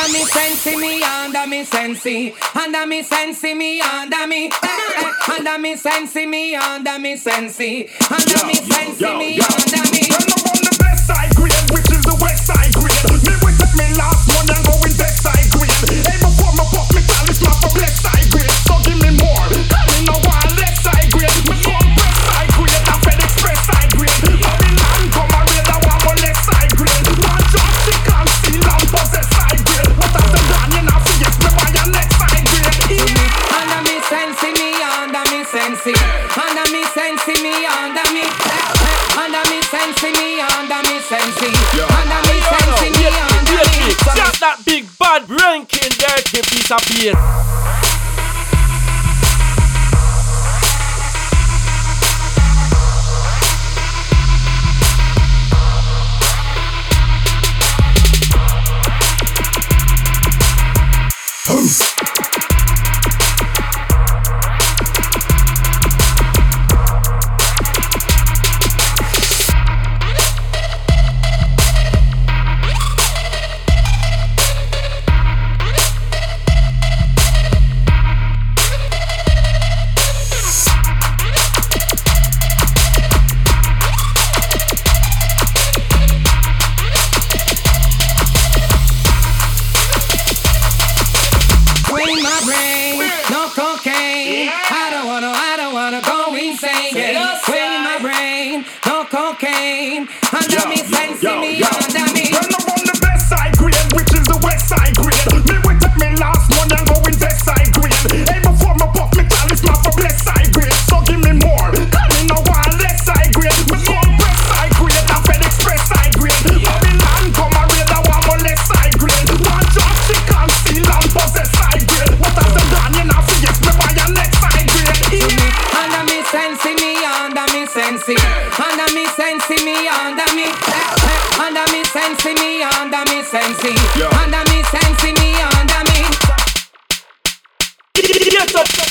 Under me sensi, me under me sensi. Under me sensi, me under me. Under me sensi, me under me sensi. Under me sensi, me under me. When I'm on the best side grade, which is the west side grade. Me will take me last one and go in best side grade. Hey, before me pop me talisman for left side grade. So give me more. Cause me no want left side grade. Me come west side grade and Fed Express side grade. Babylon come a raid, I want my left side grade. One drop stick and steal and possess side grade. What I said done, you know, forget me why your next side grade. Yeah. Under me sensi, me under me sensi. Under me sensi, me under me. Under me sensi, me under me sensi. Under me sensi, me under me. That's that big bad ranking dirty piece of bass. Under me sensi, me under me. When I'm on the best side grade, which is the west side grade. Me will take me last one and go in best side grade. Hey, before me pop me talisman for blessed side grade. So give me more. Cause me no want left side grade. Me come west side grade and Fed Express side grade. Babylon come a raid, I want my left side grade. One drop stick and steal and possess side grade. What I said done, you know, forget me why your next side grade. Yeah. Under me sensi, me under me sensi. Under me sensi, me under me. Under me sensi, me under me sensi. Under me sensi, me under me. Get up.